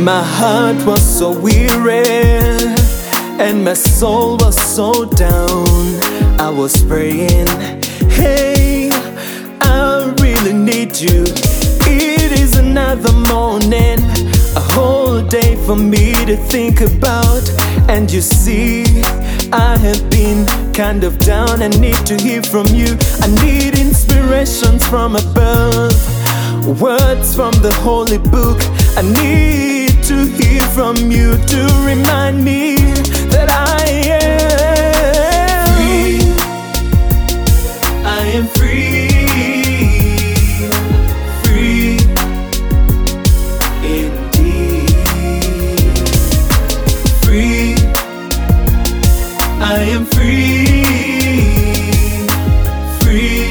My heart was so weary and my soul was so down. I was praying, hey, I really need you. It is another morning, a whole day for me to think about. And you see, I have been kind of down. I need to hear from you. I need inspirations from above, words from the holy book. I need to hear from you to remind me that I am free. I am free. Free indeed. Free. I am free. Free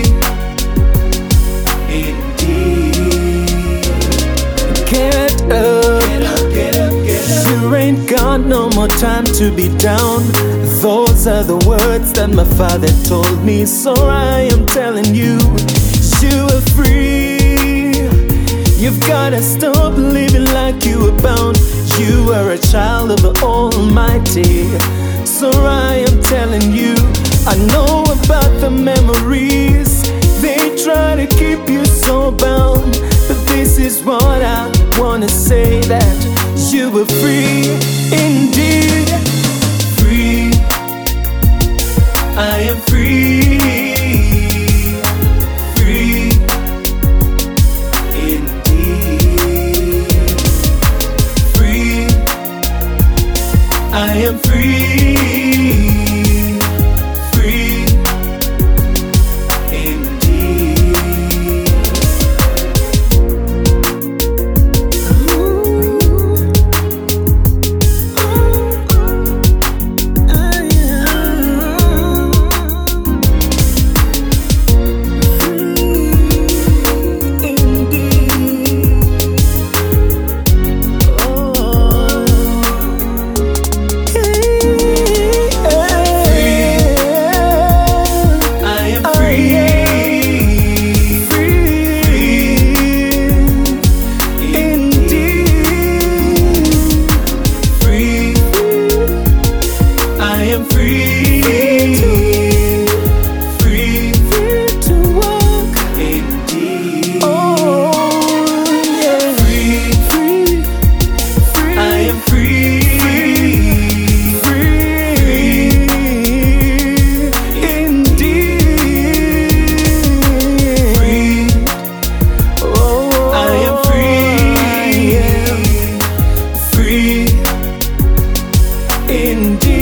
indeed. Get up. You ain't got no more time to be down. Those are the words that my father told me. So I am telling you, you are free. You've gotta stop living like you were bound. You are a child of the Almighty. So I am telling you, I know about the memories. They try to keep you so bound, but this is what I wanna say, that you were free indeed. Free. I am free. Free indeed. Free. I am free. Free indeed. Indeed.